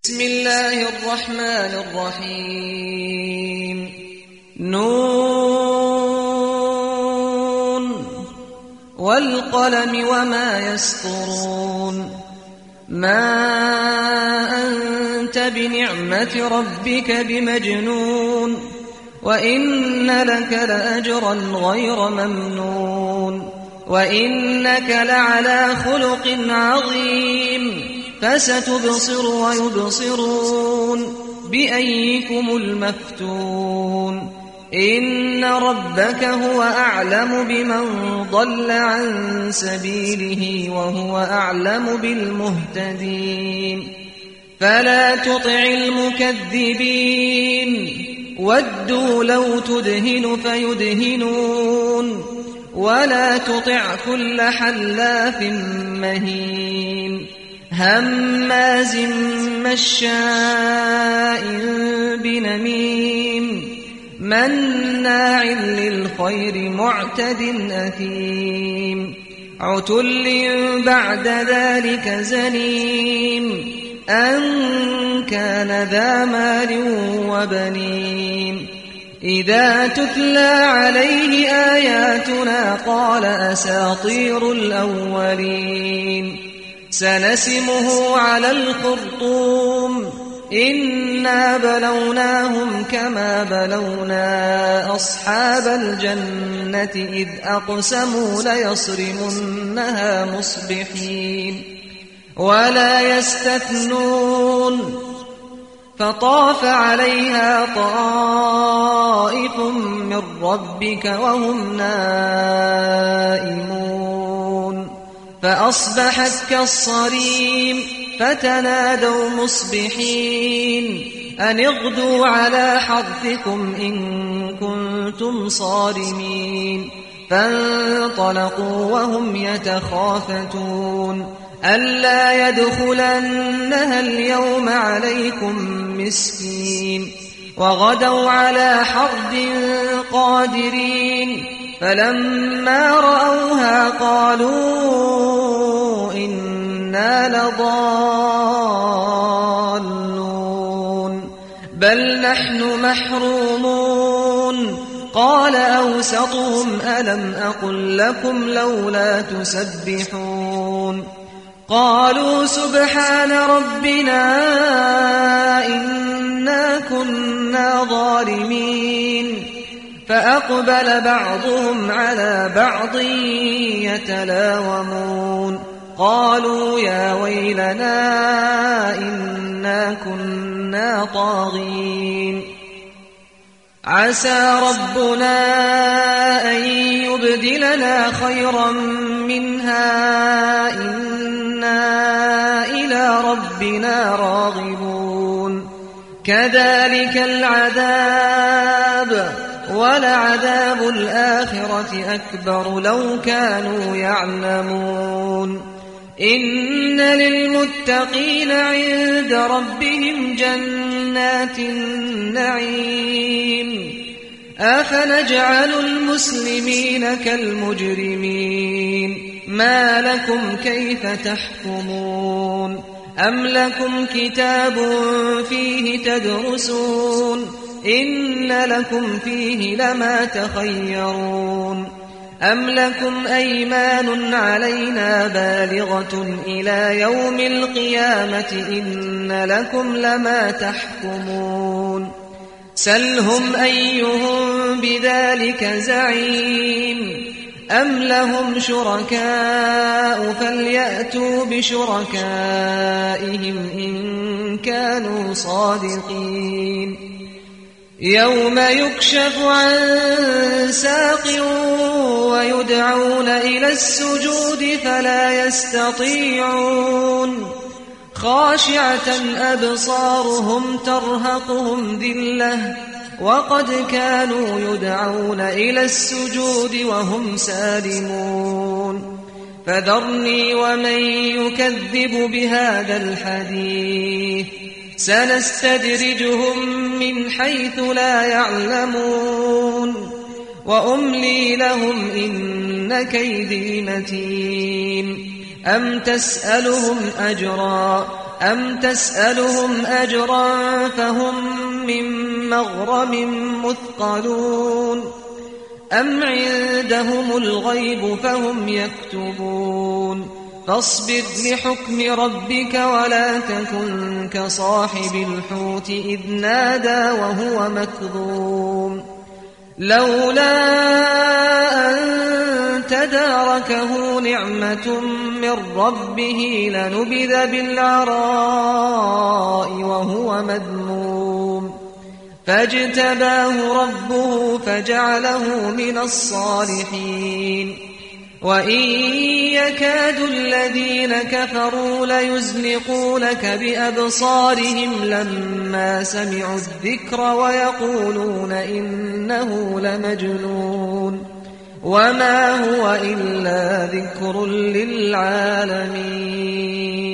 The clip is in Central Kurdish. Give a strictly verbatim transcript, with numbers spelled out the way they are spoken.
بسم الله الرحمن الرحيم نون والقلم وما يسطرون ما أنت بنعمة ربك بمجنون وإن لك لأجرا غير ممنون وإنك لعلى خلق عظيم فستبصر ويبصرون بأيكم المفتون إن ربك هو أعلم بمن ضل عن سبيله وهو أعلم بالمهتدين فلا تطع المكذبين ودوا لو تدهن فيدهنون ولا تطع كل حلاف مهين هماز مشاء بنميم مناع للخير معتد أثيم عتل بعد ذلك زنيم أن كان ذا مال وبنين إذا تتلى عليه آياتنا قال أساطير الأولين سنسمه على الخرطوم إنا بلوناهم كما بلونا أصحاب الجنة إذ أقسموا ليصرمنها مصبحين ولا يستثنون فطاف عليها طائف من ربك وهم نائمون فأصبحت كالصريم فتنادوا مصبحين أن اغدوا على حرثكم إن كنتم صارمين فانطلقوا وهم يتخافتون ألا يدخلنها اليوم عليكم مسكين وغدوا على حرد قادرين فلما رأوها قالوا إنا لضالون بل نحن محرومون قال أوسطهم ألم أقل لكم لولا تسبحون قالوا سبحان ربنا إنا كنا ظالمين فأقبل بعضهم على بعض يتلاومون قالوا يا ويلنا إنا كنا طاغين عسى ربنا أن يبدلنا خيرا منها إنا إلى ربنا راغبون كذلك العذاب ولعذاب الآخرة أكبر لو كانوا يعلمون إن للمتقين عند ربهم جنات النعيم أفنجعل المسلمين كالمجرمين ما لكم كيف تحكمون أم لكم كتاب فيه تدرسون إن لكم فيه لما تخيرون أم لكم أيمان علينا بالغة إلى يوم القيامة إن لكم لما تحكمون سلهم أيهم بذلك زعيم أم لهم شركاء فليأتوا بشركائهم إن كانوا صادقين يوم يكشف عن ساق ويدعون إلى السجود فلا يستطيعون خاشعة أبصارهم ترهقهم ذلة وقد كانوا يدعون إلى السجود وهم سالمون فذرني ومن يكذب بهذا الحديث سنستدرجهم من حيث لا يعلمون وأملي لهم إن كيدي متين أم تسألهم أجرا أم تسألهم أجرا فهم من مغرم مثقلون أم عندهم الغيب فهم يكتبون فاصبر لحكم ربك ولا تكن كصاحب الحوت إذ نادى وهو مكظوم لولا أن تداركه نعمة من ربه لنبذ بالعراء وهو مذموم فاجتباه ربه فجعله من الصالحين وإن يكاد الذين كفروا ليزلقونك بأبصارهم لما سمعوا الذكر ويقولون إنه لمجنون وما هو إلا ذكر للعالمين